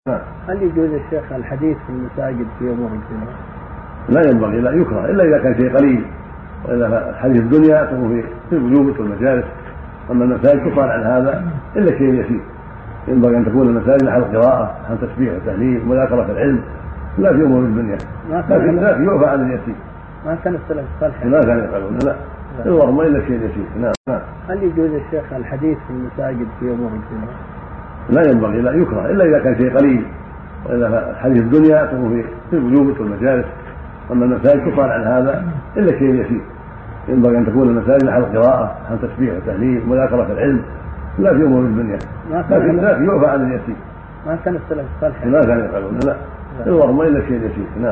هل يجوز الشيخ الحديث في المساجد في امور الدنيا؟ لا ينبغي، لا يكره الا اذا كان شيء قليل، والا حديث الدنيا تكون في البيوت والمجالس. اما المساجد تقال عن هذا الا شيء يسير. ينبغي ان تكون المساجد محل قراءه، محل تسبيح وتهليل ومذاكره العلم، لا في امور الدنيا، لكن يعفى عن اليسير. ما كان السلف الصالح ما كان يفعلون، لا اللهم الا شيء يسير. نعم. هل يجوز الشيخ الحديث في المساجد في امور الدنيا؟ لا ينبغي، لا يكره الا اذا كان شيء قليل، والا حديث الدنيا تكون في البيوت والمجالس. اما المساجد تقال عن هذا الا شيء يسير. ينبغي ان تكون المساجد محل قراءه، محل تسبيح وتهليل ومذاكره العلم، لا في امور الدنيا، لكن يعفى عن اليسير. ما كان السلف الصالح ما كان يفعلون، لا اللهم الا شيء يسير. نعم.